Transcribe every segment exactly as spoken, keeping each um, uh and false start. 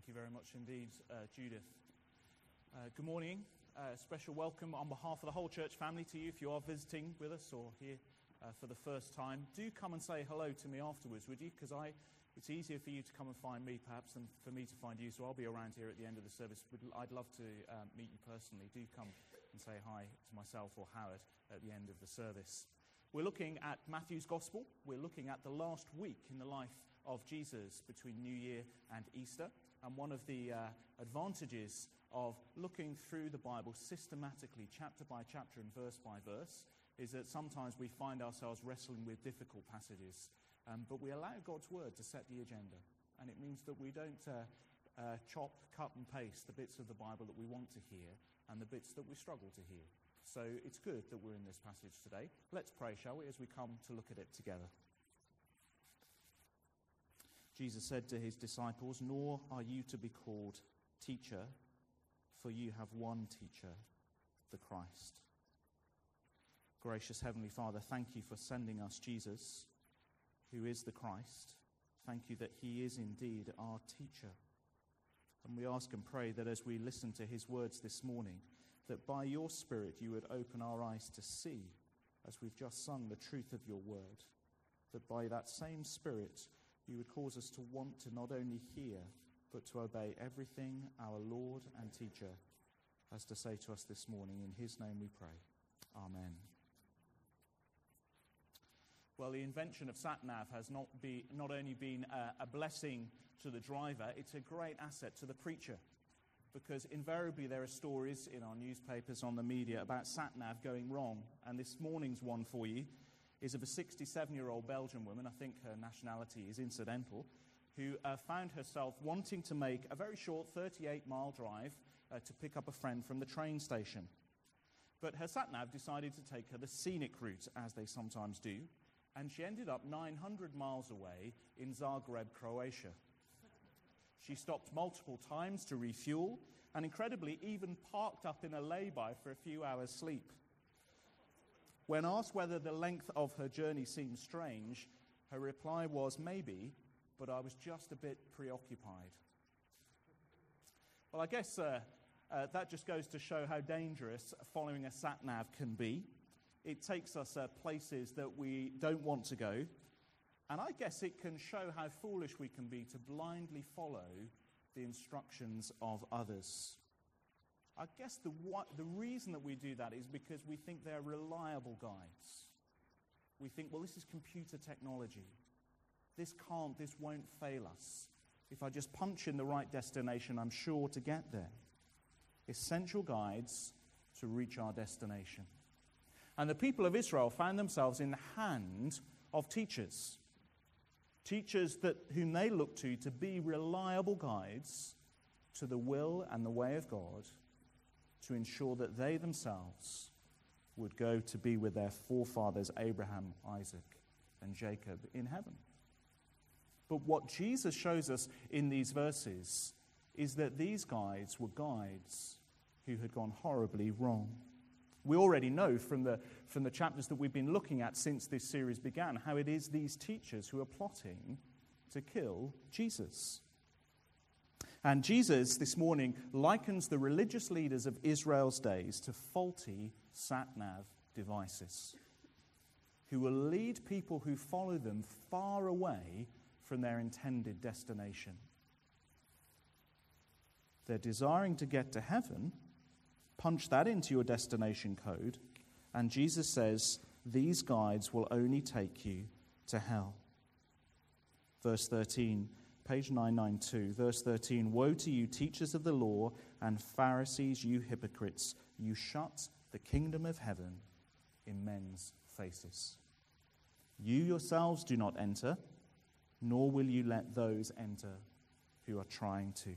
Thank you very much indeed, uh, Judith. Uh, good morning. Uh, a special welcome on behalf of the whole church family to you if you are visiting with us or here uh, for the first time. Do come and say hello to me afterwards, would you? Because I, it's easier for you to come and find me perhaps than for me to find you, so I'll be around here at the end of the service. I'd love to um, meet you personally. Do come and say hi to myself or Howard at the end of the service. We're looking at Matthew's Gospel. We're looking at the last week in the life of Jesus between New Year and Easter. And one of the uh, advantages of looking through the Bible systematically, chapter by chapter and verse by verse, is that sometimes we find ourselves wrestling with difficult passages. Um, but we allow God's Word to set the agenda. And it means that we don't uh, uh, chop, cut and paste the bits of the Bible that we want to hear and the bits that we struggle to hear. So it's good that we're in this passage today. Let's pray, shall we, as we come to look at it together. Jesus said to his disciples, "Nor are you to be called teacher, for you have one teacher, the Christ." Gracious Heavenly Father, thank you for sending us Jesus, who is the Christ. Thank you that he is indeed our teacher. And we ask and pray that as we listen to his words this morning, that by your Spirit you would open our eyes to see, as we've just sung, the truth of your word. That by that same Spirit you would cause us to want to not only hear, but to obey everything our Lord and teacher has to say to us this morning. In his name we pray. Amen. Well, the invention of sat-nav has not, be, not only been a, a blessing to the driver, it's a great asset to the preacher. Because invariably there are stories in our newspapers, on the media, about sat-nav going wrong. And this morning's one for you is of a sixty-seven-year-old Belgian woman, I think her nationality is incidental, who uh, found herself wanting to make a very short thirty-eight mile drive uh, to pick up a friend from the train station. But her sat-nav decided to take her the scenic route, as they sometimes do, and she ended up nine hundred miles away in Zagreb, Croatia. She stopped multiple times to refuel, and incredibly even parked up in a lay-by for a few hours' sleep. When asked whether the length of her journey seemed strange, her reply was, "Maybe, but I was just a bit preoccupied." Well, I guess uh, uh, that just goes to show how dangerous following a sat-nav can be. It takes us uh, places that we don't want to go. And I guess it can show how foolish we can be to blindly follow the instructions of others. I guess the what, the reason that we do that is because we think they're reliable guides. We think, well, this is computer technology. This can't, this won't fail us. If I just punch in the right destination, I'm sure to get there. Essential guides to reach our destination. And the people of Israel found themselves in the hand of teachers. Teachers that whom they looked to to be reliable guides to the will and the way of God, to ensure that they themselves would go to be with their forefathers Abraham, Isaac, and Jacob in heaven. But what Jesus shows us in these verses is that these guides were guides who had gone horribly wrong. We already know from the, from the chapters that we've been looking at since this series began how it is these teachers who are plotting to kill Jesus. And Jesus, this morning, likens the religious leaders of Israel's days to faulty sat-nav devices who will lead people who follow them far away from their intended destination. They're desiring to get to heaven. Punch that into your destination code, and Jesus says these guides will only take you to hell. Verse thirteen, page nine ninety-two, verse thirteen, "Woe to you, teachers of the law and Pharisees, you hypocrites! You shut the kingdom of heaven in men's faces. You yourselves do not enter, nor will you let those enter who are trying to."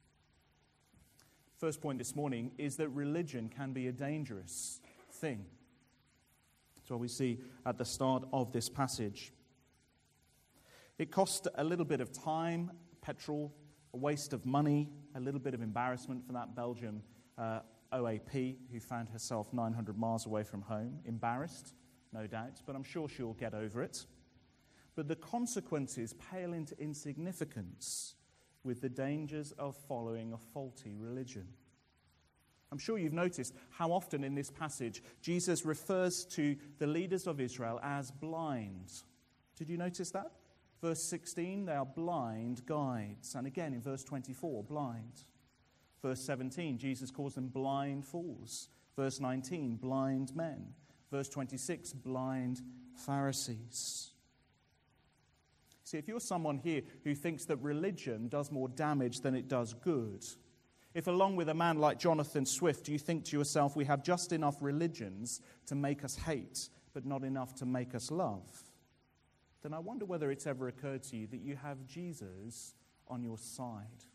First point this morning is that religion can be a dangerous thing. That's what we see at the start of this passage. It cost a little bit of time, petrol, a waste of money, a little bit of embarrassment for that Belgian uh, O A P who found herself nine hundred miles away from home. Embarrassed, no doubt, but I'm sure she'll get over it. But the consequences pale into insignificance with the dangers of following a faulty religion. I'm sure you've noticed how often in this passage Jesus refers to the leaders of Israel as blind. Did you notice that? Verse sixteen, they are blind guides. And again in verse twenty-four, blind. Verse seventeen, Jesus calls them blind fools. Verse nineteen, blind men. Verse twenty-six, blind Pharisees. See, if you're someone here who thinks that religion does more damage than it does good, if along with a man like Jonathan Swift you think to yourself, we have just enough religions to make us hate, but not enough to make us love, then I wonder whether it's ever occurred to you that you have Jesus on your side.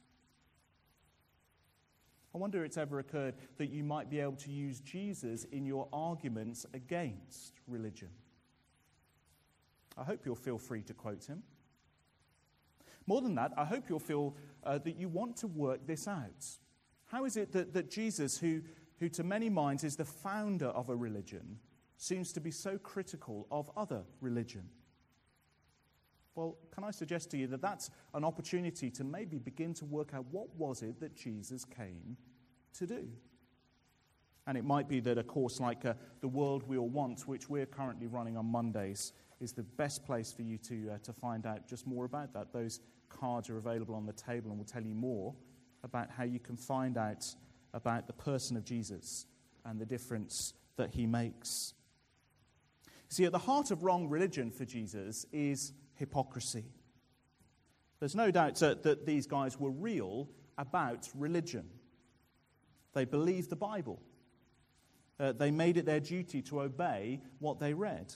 I wonder if it's ever occurred that you might be able to use Jesus in your arguments against religion. I hope you'll feel free to quote him. More than that, I hope you'll feel uh, that you want to work this out. How is it that, that Jesus, who, who to many minds is the founder of a religion, seems to be so critical of other religion? Well, can I suggest to you that that's an opportunity to maybe begin to work out what was it that Jesus came to do? And it might be that a course like uh, The World We All Want, which we're currently running on Mondays, is the best place for you to uh, to find out just more about that. Those cards are available on the table and will tell you more about how you can find out about the person of Jesus and the difference that he makes. See, at the heart of wrong religion for Jesus is hypocrisy. There's no doubt that, that these guys were real about religion. They believed the Bible. Uh, they made it their duty to obey what they read.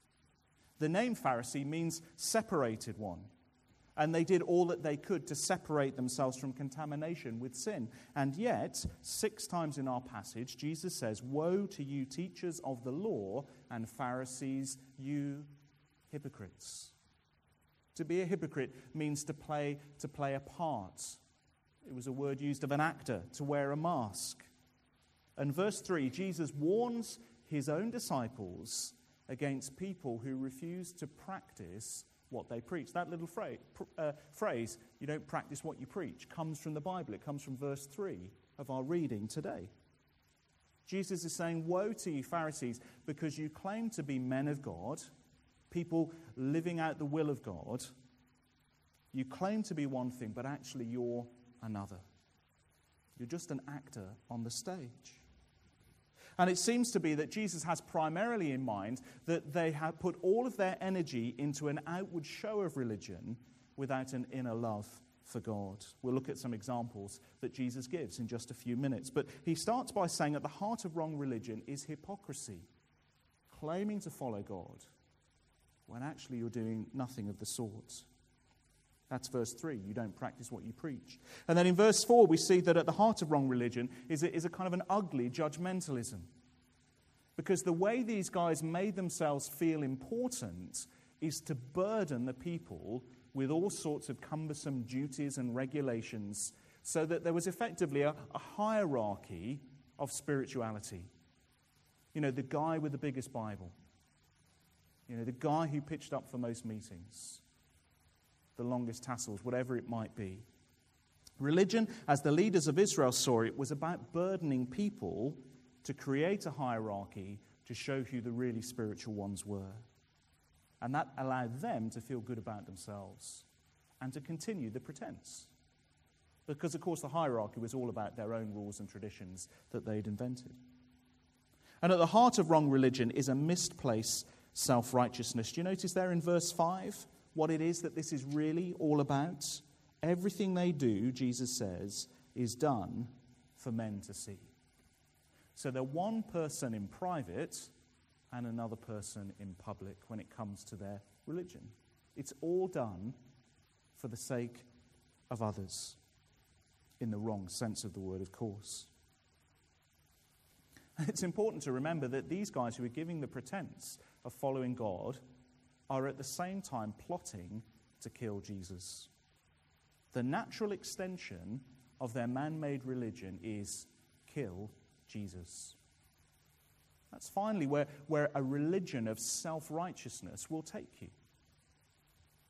The name Pharisee means separated one. And they did all that they could to separate themselves from contamination with sin. And yet, six times in our passage, Jesus says, "Woe to you, teachers of the law, and Pharisees, you hypocrites." To be a hypocrite means to play, to play a part. It was a word used of an actor, to wear a mask. And verse three, Jesus warns his own disciples against people who refuse to practice what they preach. That little phrase, uh, phrase, you don't practice what you preach, comes from the Bible. It comes from verse three of our reading today. Jesus is saying, woe to you, Pharisees, because you claim to be men of God, people living out the will of God. You claim to be one thing, but actually you're another. You're just an actor on the stage. And it seems to be that Jesus has primarily in mind that they have put all of their energy into an outward show of religion without an inner love for God. We'll look at some examples that Jesus gives in just a few minutes. But he starts by saying at the heart of wrong religion is hypocrisy, claiming to follow God when actually you're doing nothing of the sort. That's verse three. You don't practice what you preach. And then in verse four, we see that at the heart of wrong religion is a, is a kind of an ugly judgmentalism. Because the way these guys made themselves feel important is to burden the people with all sorts of cumbersome duties and regulations, so that there was effectively a, a hierarchy of spirituality. You know, the guy with the biggest Bible. You know, the guy who pitched up for most meetings. The longest tassels, whatever it might be. Religion, as the leaders of Israel saw it, was about burdening people to create a hierarchy to show who the really spiritual ones were. And that allowed them to feel good about themselves and to continue the pretense. Because, of course, the hierarchy was all about their own rules and traditions that they'd invented. And at the heart of wrong religion is a misplaced self-righteousness. Do you notice there in verse five what it is that this is really all about? Everything they do, Jesus says, is done for men to see. So they're one person in private and another person in public when it comes to their religion. It's all done for the sake of others, in the wrong sense of the word, of course. And it's important to remember that these guys who are giving the pretense of following God are at the same time plotting to kill Jesus. The natural extension of their man-made religion is kill Jesus. That's finally where, where a religion of self-righteousness will take you.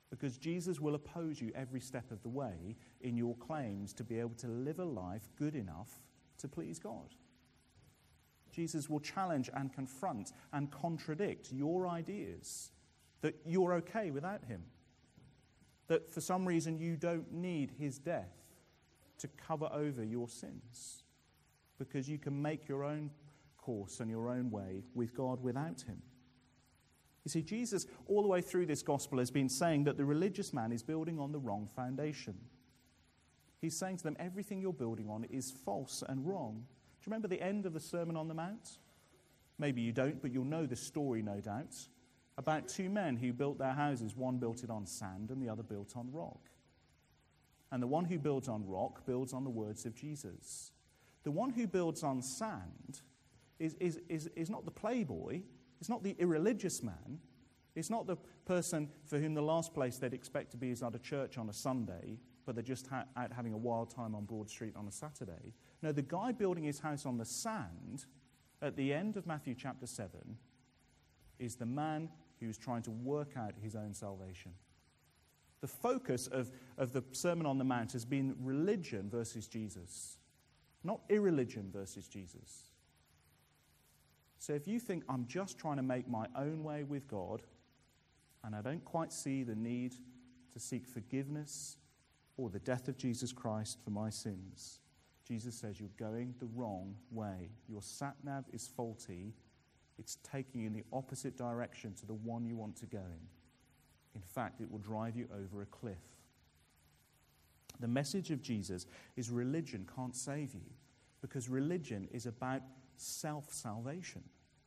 because Jesus will oppose you every step of the way in your claims to be able to live a life good enough to please God. Jesus will challenge and confront and contradict your ideas that you're okay without him, that for some reason you don't need his death to cover over your sins, because you can make your own course and your own way with God without him. You see, Jesus, all the way through this gospel, has been saying that the religious man is building on the wrong foundation. He's saying to them, everything you're building on is false and wrong. Do you remember the end of the Sermon on the Mount? Maybe you don't, but you'll know the story, no doubt, about two men who built their houses. One built it on sand and the other built on rock. And the one who builds on rock builds on the words of Jesus. The one who builds on sand is, is, is, is not the playboy. It's not the irreligious man. It's not the person for whom the last place they'd expect to be is at a church on a Sunday, but they're just ha- out having a wild time on Broad Street on a Saturday. No, the guy building his house on the sand at the end of Matthew chapter seven is the man who's trying to work out his own salvation. The focus of, of the Sermon on the Mount has been religion versus Jesus, not irreligion versus Jesus. So if you think I'm just trying to make my own way with God and I don't quite see the need to seek forgiveness or the death of Jesus Christ for my sins, Jesus says you're going the wrong way. Your sat-nav is faulty. It's taking you in the opposite direction to the one you want to go in. In fact, it will drive you over a cliff. The message of Jesus is religion can't save you, because religion is about self-salvation.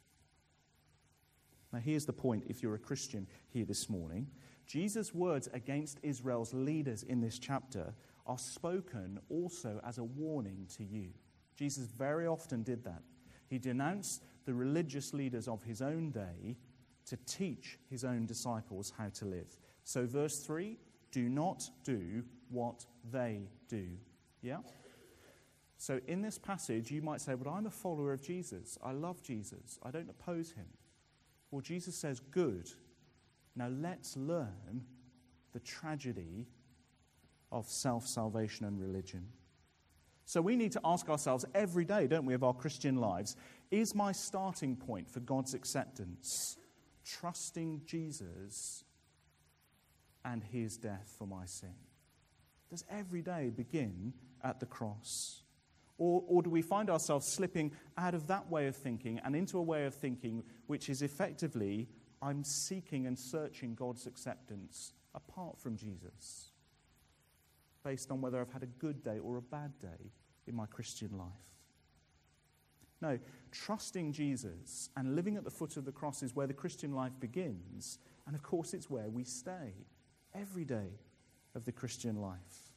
Now here's the point if you're a Christian here this morning. Jesus' words against Israel's leaders in this chapter are spoken also as a warning to you. Jesus very often did that. He denounced the religious leaders of his own day to teach his own disciples how to live. So verse three, do not do what they do. Yeah? So in this passage, you might say, but I'm a follower of Jesus. I love Jesus. I don't oppose him. Well, Jesus says, good. Now let's learn the tragedy of self-salvation and religion. So we need to ask ourselves every day, don't we, of our Christian lives, is my starting point for God's acceptance trusting Jesus and his death for my sin? Does every day begin at the cross? Or, or do we find ourselves slipping out of that way of thinking and into a way of thinking which is effectively, I'm seeking and searching God's acceptance apart from Jesus, based on whether I've had a good day or a bad day in my Christian life? No, trusting Jesus and living at the foot of the cross is where the Christian life begins, and of course it's where we stay every day of the Christian life.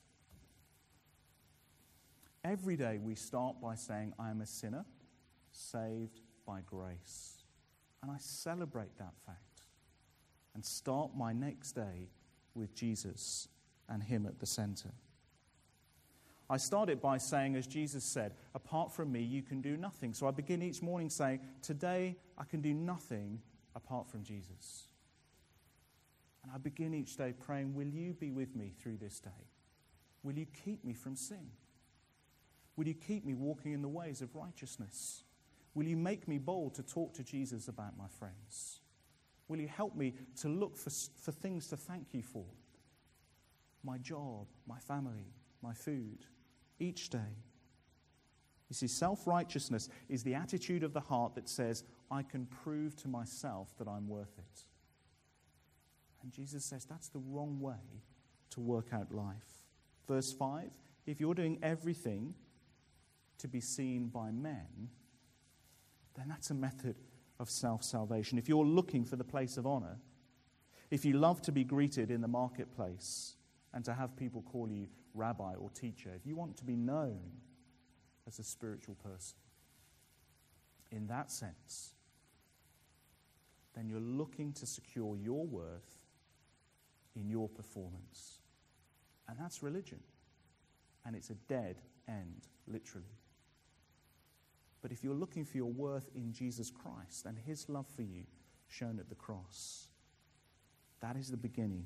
Every day we start by saying, I am a sinner, saved by grace. And I celebrate that fact and start my next day with Jesus and him at the center. I start it by saying, as Jesus said, apart from me, you can do nothing. So I begin each morning saying, today I can do nothing apart from Jesus. And I begin each day praying, will you be with me through this day? Will you keep me from sin? Will you keep me walking in the ways of righteousness? Will you make me bold to talk to Jesus about my friends? Will you help me to look for, for things to thank you for? My job, my family, my food, each day. You see, self-righteousness is the attitude of the heart that says, I can prove to myself that I'm worth it. And Jesus says that's the wrong way to work out life. Verse five, if you're doing everything to be seen by men, then that's a method of self-salvation. If you're looking for the place of honor, if you love to be greeted in the marketplace and to have people call you rabbi or teacher, if you want to be known as a spiritual person, in that sense, then you're looking to secure your worth in your performance. And that's religion. And it's a dead end, literally. But if you're looking for your worth in Jesus Christ and his love for you shown at the cross, that is the beginning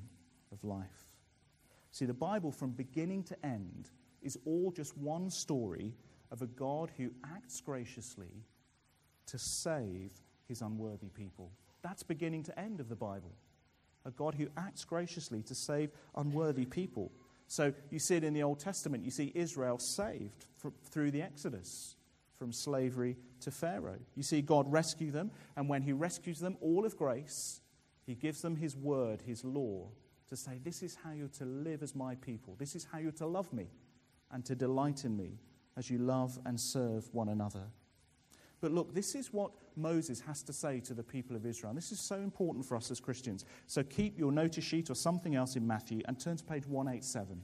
of life. See, the Bible from beginning to end is all just one story of a God who acts graciously to save his unworthy people. That's beginning to end of the Bible. A God who acts graciously to save unworthy people. So you see it in the Old Testament. You see Israel saved from, through the Exodus, from slavery to Pharaoh. You see God rescue them, and when he rescues them, all of grace, he gives them his word, his law, to say, this is how you're to live as my people. This is how you're to love me and to delight in me as you love and serve one another. But look, this is what Moses has to say to the people of Israel. This is so important for us as Christians. So keep your notice sheet or something else in Matthew and turn to page one eighty-seven.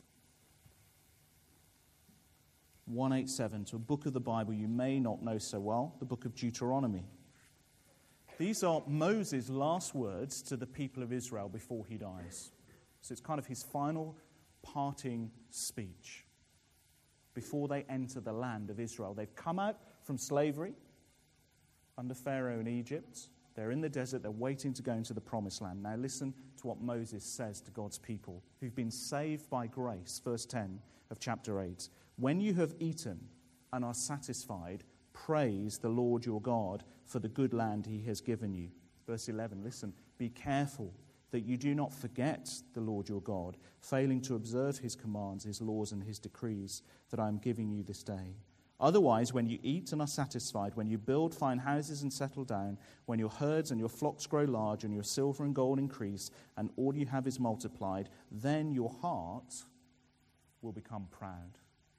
one eighty-seven, to a book of the Bible you may not know so well, the book of Deuteronomy. These are Moses' last words to the people of Israel before he dies. So it's kind of his final parting speech before they enter the land of Israel. They've come out from slavery under Pharaoh in Egypt. They're in the desert. They're waiting to go into the promised land. Now listen to what Moses says to God's people who've been saved by grace. Verse ten of chapter eight. When you have eaten and are satisfied, praise the Lord your God for the good land he has given you. Verse eleven, listen, be careful that you do not forget the Lord your God, failing to observe his commands, his laws, and his decrees that I am giving you this day. Otherwise, when you eat and are satisfied, when you build fine houses and settle down, when your herds and your flocks grow large and your silver and gold increase, and all you have is multiplied, then your heart will become proud.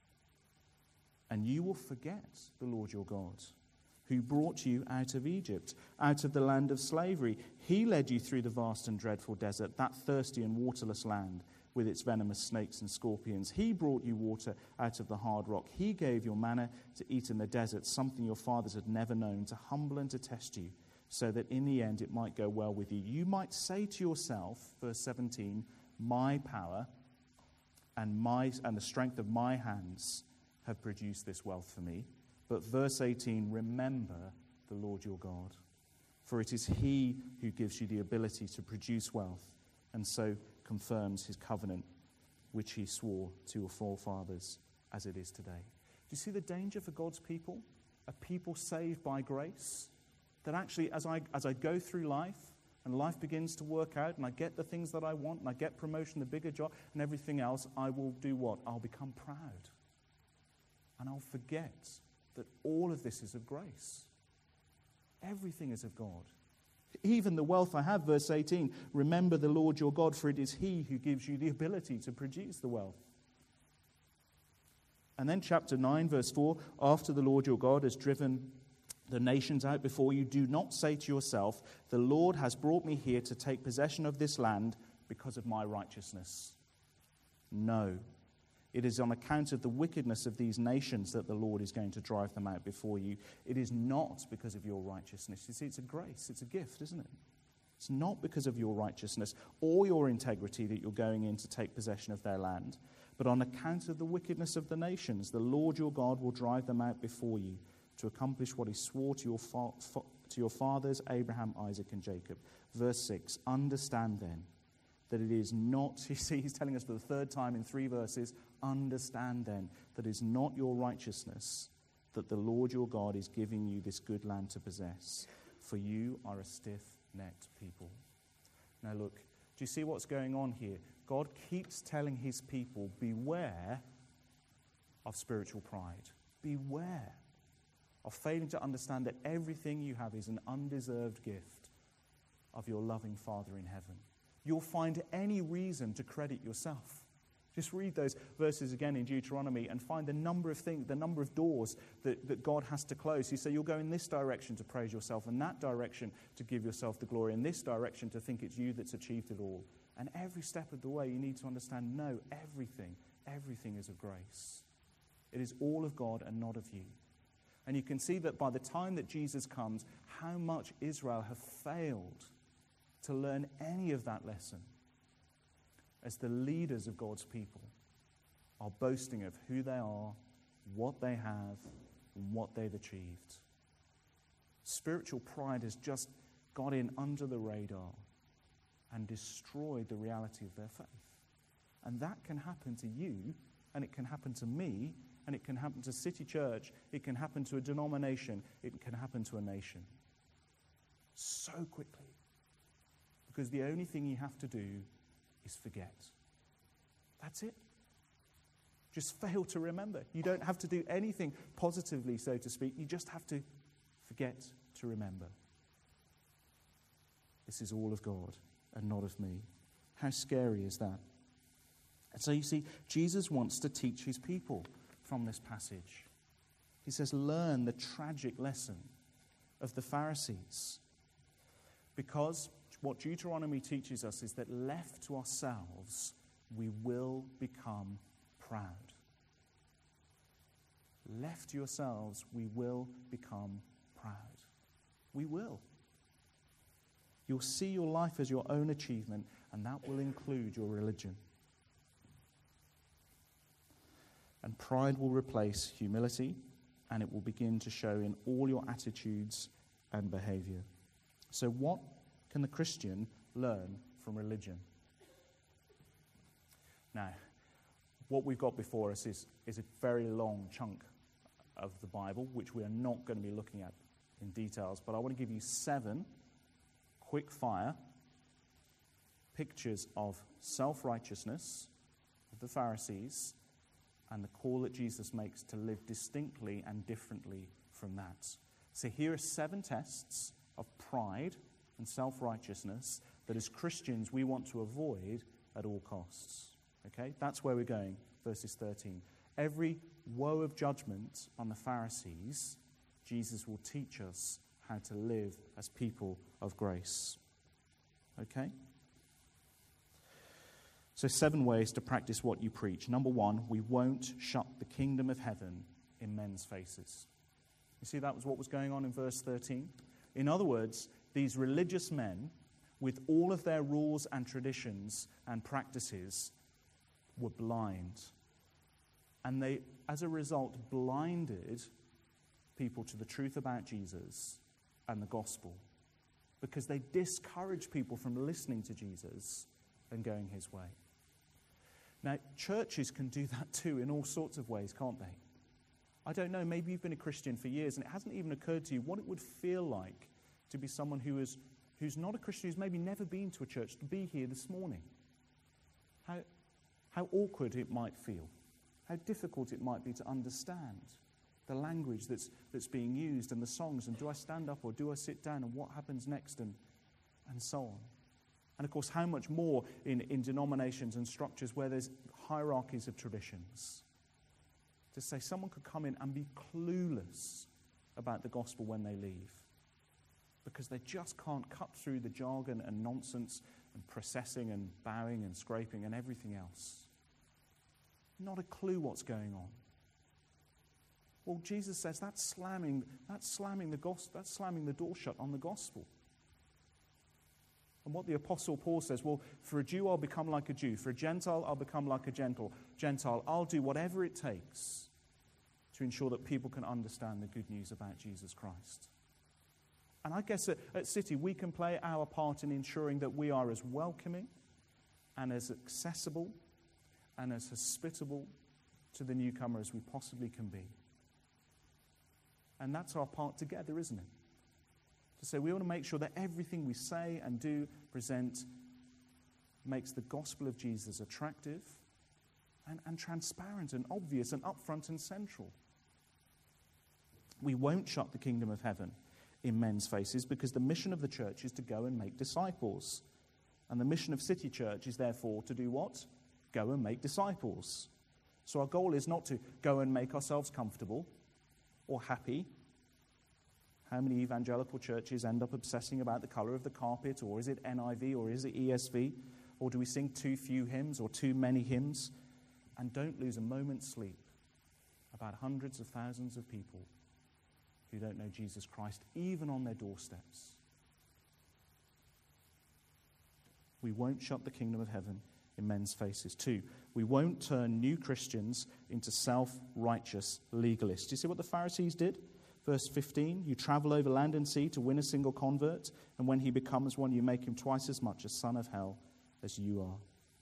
And you will forget the Lord your God, who brought you out of Egypt, out of the land of slavery. He led you through the vast and dreadful desert, that thirsty and waterless land, with its venomous snakes and scorpions. He brought you water out of the hard rock. He gave your manna to eat in the desert, something your fathers had never known, to humble and to test you, so that in the end it might go well with you. You might say to yourself, verse seventeen, my power and my and the strength of my hands have produced this wealth for me. But verse eighteen, remember the Lord your God, for it is he who gives you the ability to produce wealth, and so confirms his covenant, which he swore to your forefathers, as it is today. Do you see the danger for God's people? A people saved by grace? That actually, as I, as I go through life, and life begins to work out, and I get the things that I want, and I get promotion, the bigger job, and everything else, I will do what? I'll become proud. And I'll forget that all of this is of grace. Everything is of God. Even the wealth I have, verse eighteen, remember the Lord your God, for it is he who gives you the ability to produce the wealth. And then chapter nine, verse four, after the Lord your God has driven the nations out before you, do not say to yourself, the Lord has brought me here to take possession of this land because of my righteousness. No. It is on account of the wickedness of these nations that the Lord is going to drive them out before you. It is not because of your righteousness. You see, it's a grace. It's a gift, isn't it? It's not because of your righteousness or your integrity that you're going in to take possession of their land. But on account of the wickedness of the nations, the Lord your God will drive them out before you to accomplish what he swore to your, fa- fa- to your fathers, Abraham, Isaac, and Jacob. Verse six, understand then that it is not, you see, he's telling us for the third time in three verses, understand then that it is not your righteousness that the Lord your God is giving you this good land to possess, for you are a stiff-necked people. Now look, do you see what's going on here? God keeps telling his people, beware of spiritual pride. Beware of failing to understand that everything you have is an undeserved gift of your loving Father in heaven. You'll find any reason to credit yourself. Just read those verses again in Deuteronomy and find the number of things, the number of doors that, that God has to close. You say you'll go in this direction to praise yourself, and that direction to give yourself the glory, and this direction to think it's you that's achieved it all. And every step of the way you need to understand, no, everything, everything is of grace. It is all of God and not of you. And you can see that by the time that Jesus comes, how much Israel have failed to learn any of that lesson, as the leaders of God's people are boasting of who they are, what they have, and what they've achieved. Spiritual pride has just got in under the radar. and destroyed the reality of their faith. And that can happen to you, and it can happen to me, and it can happen to City Church, it can happen to a denomination, it can happen to a nation. So quickly. Because the only thing you have to do is forget. That's it. Just fail to remember. You don't have to do anything positively, so to speak. You just have to forget to remember. This is all of God and not of me. How scary is that? And so you see, Jesus wants to teach his people from this passage. He says, learn the tragic lesson of the Pharisees. Because what Deuteronomy teaches us is that left to ourselves, we will become proud. Left to yourselves, we will become proud. We will. You'll see your life as your own achievement, and that will include your religion. And pride will replace humility, and it will begin to show in all your attitudes and behavior. So what can the Christian learn from religion? Now, what we've got before us is, is a very long chunk of the Bible, which we are not going to be looking at in details, but I want to give you seven quick fire pictures of self-righteousness of the Pharisees and the call that Jesus makes to live distinctly and differently from that. So here are seven tests of pride and self-righteousness that as Christians we want to avoid at all costs. Okay, that's where we're going, verses thirteen. Every woe of judgment on the Pharisees, Jesus will teach us how to live as people of grace. Okay? So seven ways to practice what you preach. Number one, we won't shut the kingdom of heaven in men's faces. You see, that was what was going on in verse thirteen. In other words, these religious men, with all of their rules and traditions and practices, were blind. And they, as a result, blinded people to the truth about Jesus and the gospel, because they discouraged people from listening to Jesus and going his way. Now, churches can do that too in all sorts of ways, can't they? I don't know, maybe you've been a Christian for years and it hasn't even occurred to you what it would feel like to be someone who is, who's not a Christian, who's maybe never been to a church, to be here this morning. How, how awkward it might feel. How difficult it might be to understand the language that's, that's being used and the songs, and do I stand up or do I sit down, and what happens next, and, and so on. And of course, how much more in, in denominations and structures where there's hierarchies of traditions. To say someone could come in and be clueless about the gospel when they leave, because they just can't cut through the jargon and nonsense and processing and bowing and scraping and everything else. Not a clue what's going on. Well, Jesus says that's slamming, that's slamming the gospel, that's slamming the door shut on the gospel. And what the Apostle Paul says, well, for a Jew I'll become like a Jew, for a Gentile I'll become like a Gentile. Gentile, I'll do whatever it takes to ensure that people can understand the good news about Jesus Christ. And I guess at, at City we can play our part in ensuring that we are as welcoming and as accessible and as hospitable to the newcomer as we possibly can be. And that's our part together, isn't it? To say we want to make sure that everything we say and do, present, makes the gospel of Jesus attractive and, and transparent and obvious and upfront and central. We won't shut the kingdom of heaven in men's faces, because the mission of the church is to go and make disciples. And the mission of City Church is therefore to do what? Go and make disciples. So our goal is not to go and make ourselves comfortable or happy. How many evangelical churches end up obsessing about the color of the carpet, or is it N I V, or is it E S V? Or do we sing too few hymns or too many hymns? And don't lose a moment's sleep about hundreds of thousands of people who don't know Jesus Christ, even on their doorsteps. We won't shut the kingdom of heaven in men's faces. Two, we won't turn new Christians into self-righteous legalists. Do you see what the Pharisees did? Verse fifteen, you travel over land and sea to win a single convert, and when he becomes one, you make him twice as much a son of hell as you are.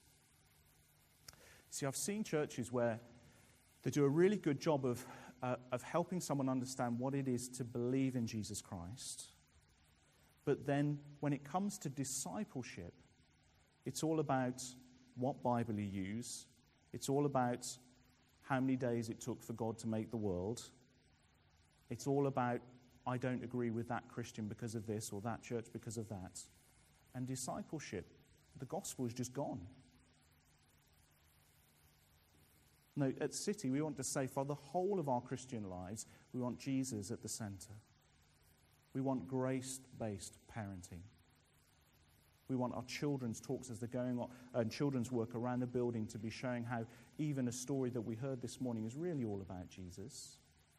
See, I've seen churches where they do a really good job of, uh, of helping someone understand what it is to believe in Jesus Christ. But then when it comes to discipleship, it's all about what Bible you use. It's all about how many days it took for God to make the world. It's all about, I don't agree with that Christian because of this or that church because of that. And discipleship, the gospel is just gone. No, at City, we want to say for the whole of our Christian lives, we want Jesus at the center. We want grace-based parenting. We want our children's talks as they're going on, and children's work around the building to be showing how even a story that we heard this morning is really all about Jesus.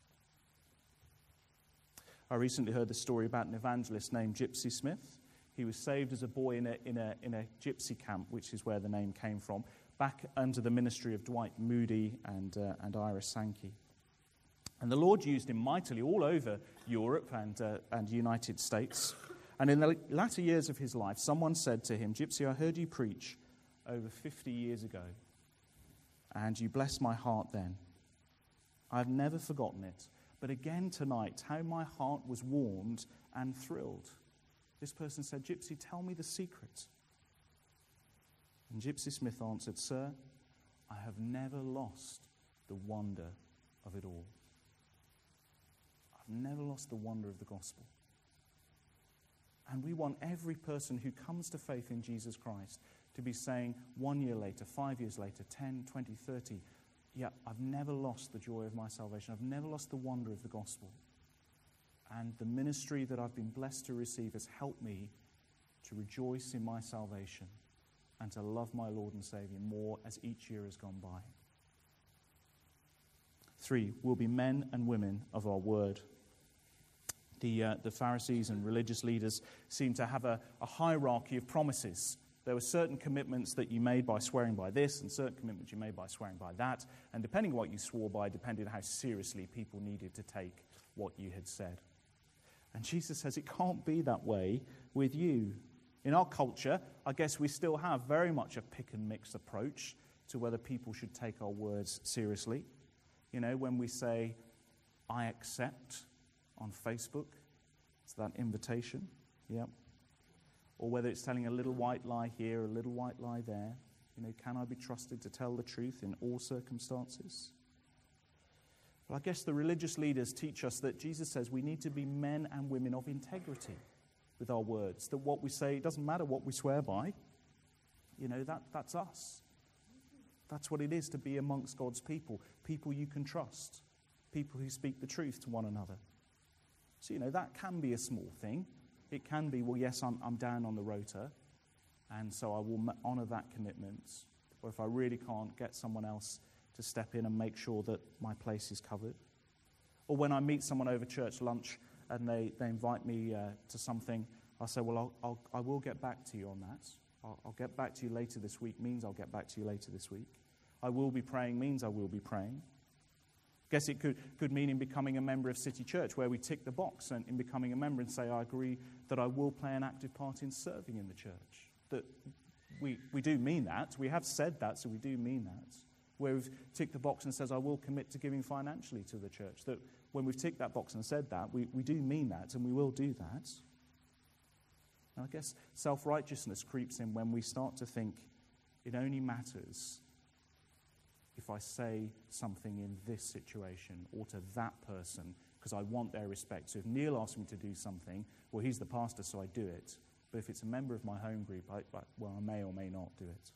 I recently heard the story about an evangelist named Gypsy Smith. He was saved as a boy in a, in a, in a gypsy camp, which is where the name came from, back under the ministry of Dwight Moody and, uh, and Ira Sankey. And the Lord used him mightily all over Europe and, uh, and United States. And in the latter years of his life, someone said to him, Gypsy, I heard you preach over fifty years ago, and you blessed my heart then. I've never forgotten it. But again tonight, how my heart was warmed and thrilled. This person said, Gypsy, tell me the secret. And Gypsy Smith answered, Sir, I have never lost the wonder of it all. I've never lost the wonder of the gospel. And we want every person who comes to faith in Jesus Christ to be saying one year later, five years later, ten, twenty, thirty, yeah, I've never lost the joy of my salvation. I've never lost the wonder of the gospel. And the ministry that I've been blessed to receive has helped me to rejoice in my salvation and to love my Lord and Savior more as each year has gone by. Three, we'll be men and women of our word. The, uh, the Pharisees and religious leaders seem to have a, a hierarchy of promises. There were certain commitments that you made by swearing by this and certain commitments you made by swearing by that. And depending on what you swore by, depended on how seriously people needed to take what you had said. And Jesus says it can't be that way with you. In our culture, I guess we still have very much a pick and mix approach to whether people should take our words seriously. You know, when we say, I accept on Facebook, it's that invitation, yep. Or whether it's telling a little white lie here, a little white lie there. You know, can I be trusted to tell the truth in all circumstances? But I guess the religious leaders teach us that Jesus says we need to be men and women of integrity with our words. That what we say, it doesn't matter what we swear by. You know, that, that's us. That's what it is to be amongst God's people. People you can trust. People who speak the truth to one another. So, you know, that can be a small thing. It can be, well, yes, I'm, I'm down on the rota, and so I will honor that commitment. Or if I really can't, get someone else to step in and make sure that my place is covered. Or when I meet someone over church lunch and they, they invite me uh, to something, I'll say, well, I'll, I'll, I will get back to you on that. I'll, I'll get back to you later this week means I'll get back to you later this week. I will be praying means I will be praying. Guess it could, could mean in becoming a member of City Church, where we tick the box and in becoming a member and say, I agree that I will play an active part in serving in the church. That we, we do mean that. We have said that, so we do mean that. Where we've ticked the box and says, I will commit to giving financially to the church. That when we've ticked that box and said that, we, we do mean that, and we will do that. And I guess self-righteousness creeps in when we start to think it only matters if I say something in this situation or to that person because I want their respect. So if Neil asks me to do something, well, he's the pastor, so I do it. But if it's a member of my home group, I, I, well, I may or may not do it.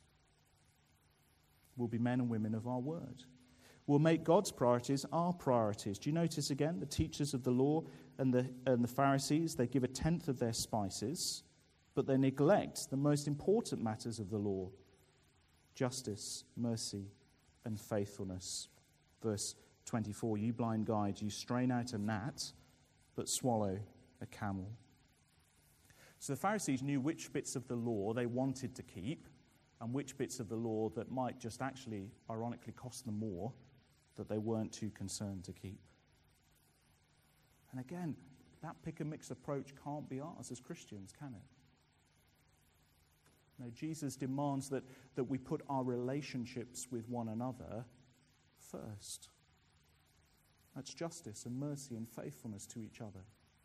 We'll be men and women of our word. We'll make God's priorities our priorities. Do you notice again, the teachers of the law and the, and the Pharisees, they give a tenth of their spices, but they neglect the most important matters of the law: justice, mercy, and faithfulness. Verse twenty-four, you blind guides, you strain out a gnat, but swallow a camel. So the Pharisees knew which bits of the law they wanted to keep and which bits of the law that might just actually, ironically, cost them more, that they weren't too concerned to keep. And again, that pick-and-mix approach can't be ours as Christians, can it? No, Jesus demands that, that we put our relationships with one another first. That's justice and mercy and faithfulness to each other.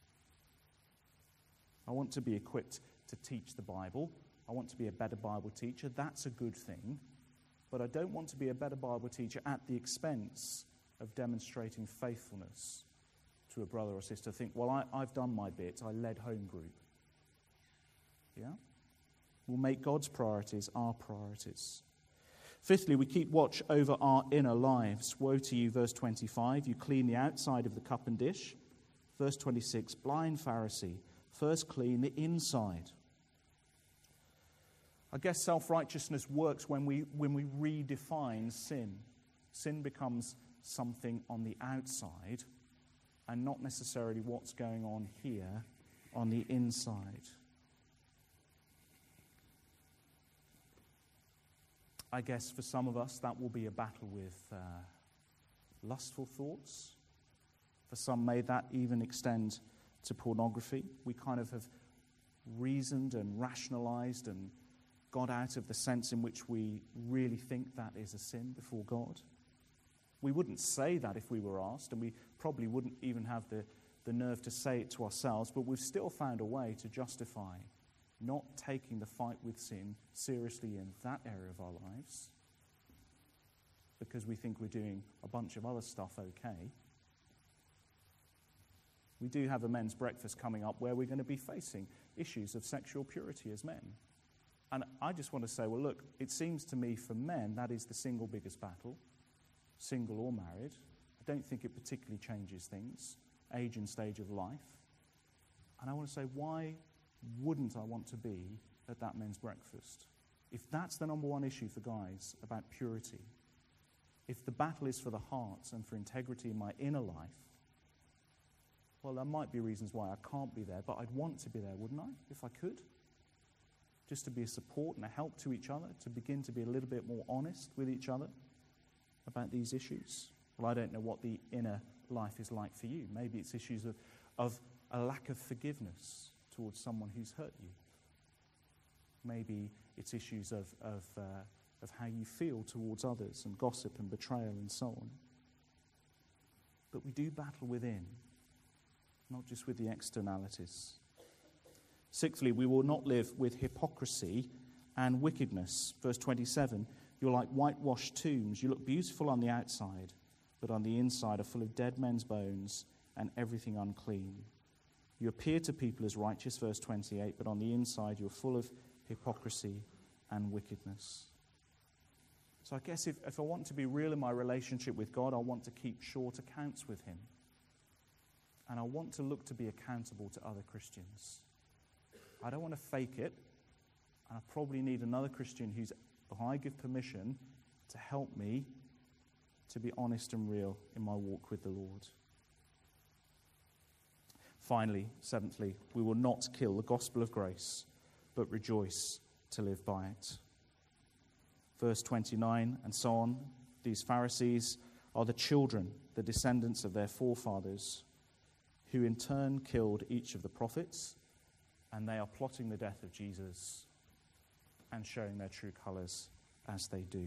I want to be equipped to teach the Bible. I want to be a better Bible teacher. That's a good thing. But I don't want to be a better Bible teacher at the expense of demonstrating faithfulness to a brother or sister. Think, well, I, I've done my bit. I led home group. Yeah? We'll make God's priorities our priorities. Fifthly, we keep watch over our inner lives. Woe to you, verse twenty-five. You clean the outside of the cup and dish. Verse twenty-six, blind Pharisee, first clean the inside. I guess self-righteousness works when we, when we redefine sin. Sin becomes something on the outside and not necessarily what's going on here on the inside. I guess for some of us that will be a battle with uh, lustful thoughts. For some, may that even extend to pornography. We kind of have reasoned and rationalized and got out of the sense in which we really think that is a sin before God. We wouldn't say that if we were asked, and we probably wouldn't even have the, the nerve to say it to ourselves, but we've still found a way to justify not taking the fight with sin seriously in that area of our lives because we think we're doing a bunch of other stuff okay. We do have a men's breakfast coming up where we're going to be facing issues of sexual purity as men. And I just want to say, well, look, it seems to me for men that is the single biggest battle, single or married. I don't think it particularly changes things, age and stage of life. And I want to say, why wouldn't I want to be at that men's breakfast? If that's the number one issue for guys about purity, if the battle is for the hearts and for integrity in my inner life, well, there might be reasons why I can't be there, but I'd want to be there, wouldn't I, if I could? Just to be a support and a help to each other, to begin to be a little bit more honest with each other about these issues. Well, I don't know what the inner life is like for you. Maybe it's issues of, of a lack of forgiveness towards someone who's hurt you. Maybe it's issues of, of, uh, of how you feel towards others and gossip and betrayal and so on. But we do battle within, not just with the externalities. Sixthly, we will not live with hypocrisy and wickedness. Verse twenty-seven, you're like whitewashed tombs. You look beautiful on the outside, but on the inside are full of dead men's bones and everything unclean. You appear to people as righteous, verse twenty-eight, but on the inside you're full of hypocrisy and wickedness. So I guess if, if I want to be real in my relationship with God, I want to keep short accounts with him. And I want to look to be accountable to other Christians. I don't want to fake it, and I probably need another Christian who's, who I give permission to help me to be honest and real in my walk with the Lord. Finally, seventhly, we will not kill the gospel of grace, but rejoice to live by it. Verse twenty-nine and so on, these Pharisees are the children, the descendants of their forefathers, who in turn killed each of the prophets, and they are plotting the death of Jesus and showing their true colours as they do.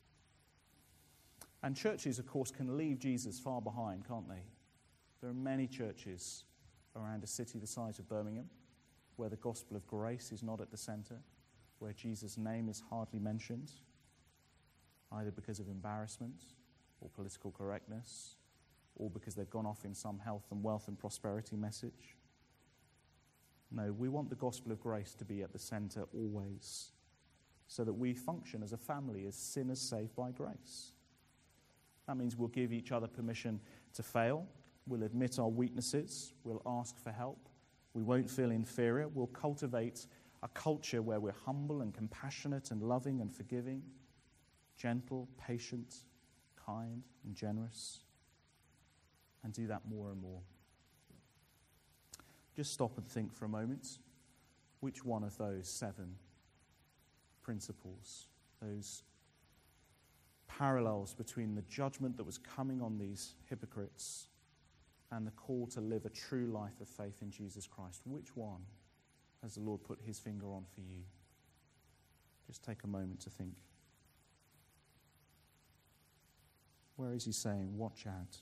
And churches, of course, can leave Jesus far behind, can't they? There are many churches around a city the size of Birmingham where the gospel of grace is not at the centre, where Jesus' name is hardly mentioned, either because of embarrassment or political correctness, or because they've gone off in some health and wealth and prosperity message. No, we want the gospel of grace to be at the centre always, so that we function as a family, as sinners saved by grace. That means we'll give each other permission to fail, we'll admit our weaknesses, we'll ask for help, we won't feel inferior, we'll cultivate a culture where we're humble and compassionate and loving and forgiving, gentle, patient, kind and generous, and do that more and more. Just stop and think for a moment. Which one of those seven principles, those parallels between the judgment that was coming on these hypocrites and the call to live a true life of faith in Jesus Christ? Which one has the Lord put his finger on for you? Just take a moment to think. Where is he saying, watch out?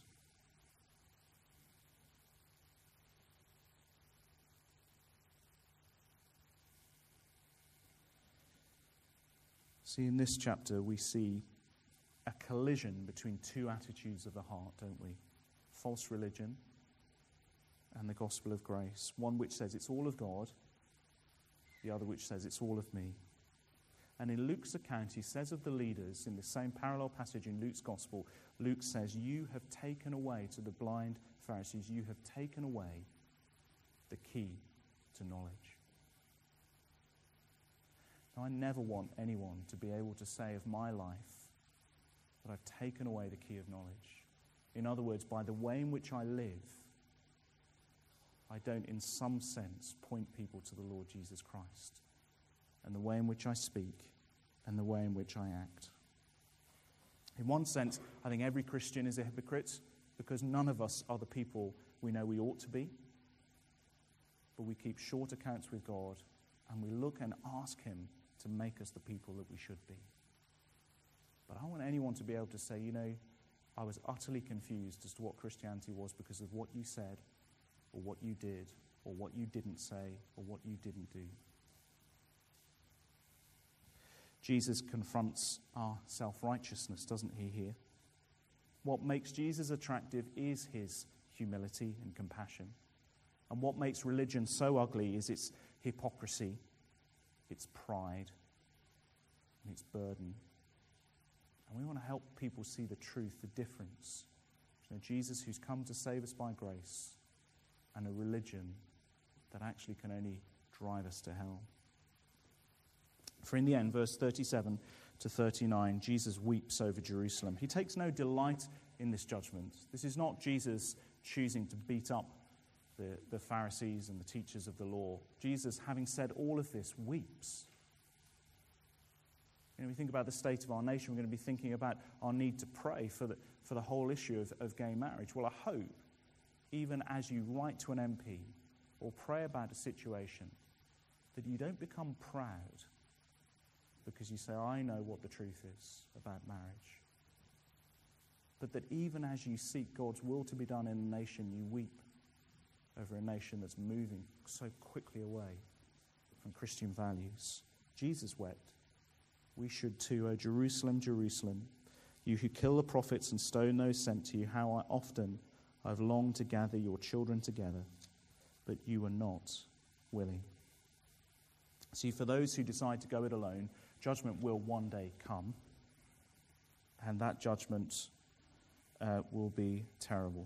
See, in this chapter, we see a collision between two attitudes of the heart, don't we? False religion and the gospel of grace. One which says it's all of God, the other which says it's all of me. And in Luke's account, he says of the leaders, in the same parallel passage in Luke's gospel, Luke says, you have taken away, to the blind Pharisees, you have taken away the key to knowledge. Now, I never want anyone to be able to say of my life that I've taken away the key of knowledge. In other words, by the way in which I live, I don't in some sense point people to the Lord Jesus Christ, and the way in which I speak and the way in which I act. In one sense, I think every Christian is a hypocrite because none of us are the people we know we ought to be, but we keep short accounts with God and we look and ask him to make us the people that we should be. But I want anyone to be able to say, you know, I was utterly confused as to what Christianity was because of what you said or what you did or what you didn't say or what you didn't do. Jesus confronts our self-righteousness, doesn't he, here? What makes Jesus attractive is his humility and compassion. And what makes religion so ugly is its hypocrisy, its pride, and its burden. And we want to help people see the truth, the difference between Jesus who's come to save us by grace and a religion that actually can only drive us to hell. For in the end, verse thirty-seven to thirty-nine, Jesus weeps over Jerusalem. He takes no delight in this judgment. This is not Jesus choosing to beat up the, the Pharisees and the teachers of the law. Jesus, having said all of this, weeps. You know, we think about the state of our nation, we're going to be thinking about our need to pray for the, for the whole issue of, of gay marriage. Well, I hope, even as you write to an M P or pray about a situation, that you don't become proud because you say, I know what the truth is about marriage. But that even as you seek God's will to be done in a nation, you weep over a nation that's moving so quickly away from Christian values. Jesus wept. We should too. O Jerusalem, Jerusalem, you who kill the prophets and stone those sent to you, how I often I've longed to gather your children together, but you were not willing. See, for those who decide to go it alone, judgment will one day come, and that judgment uh, will be terrible.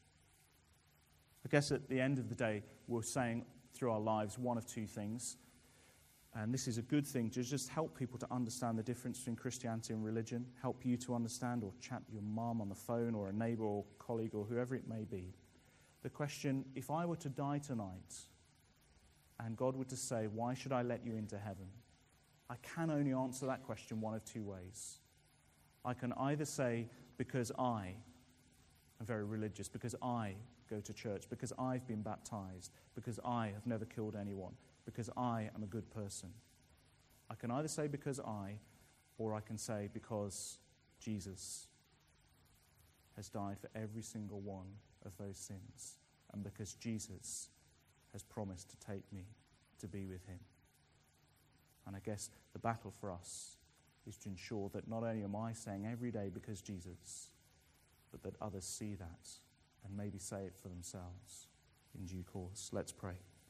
I guess at the end of the day, we're saying through our lives one of two things, and this is a good thing to just help people to understand the difference between Christianity and religion, help you to understand, or chat with your mum on the phone, or a neighbour or colleague, or whoever it may be. The question, if I were to die tonight, and God were to say, why should I let you into heaven? I can only answer that question one of two ways. I can either say, because I am very religious, because I go to church, because I've been baptized, because I have never killed anyone, because I am a good person. I can either say because I, or I can say because Jesus has died for every single one of those sins, and because Jesus has promised to take me to be with him. And I guess the battle for us is to ensure that not only am I saying every day because Jesus, but that others see that and maybe say it for themselves in due course. Let's pray.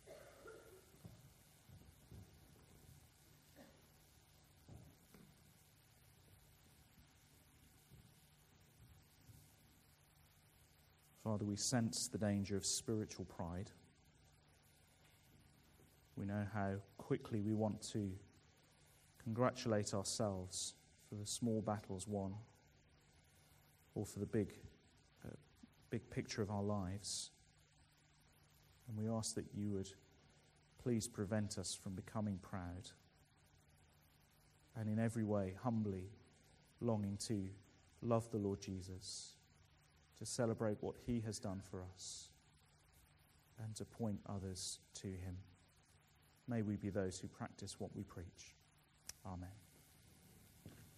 Father, we sense the danger of spiritual pride. We know how quickly we want to congratulate ourselves for the small battles won, or for the big, uh, big picture of our lives. And we ask that you would please prevent us from becoming proud, and in every way humbly longing to love the Lord Jesus to celebrate what he has done for us, and to point others to him. May we be those who practice what we preach. Amen.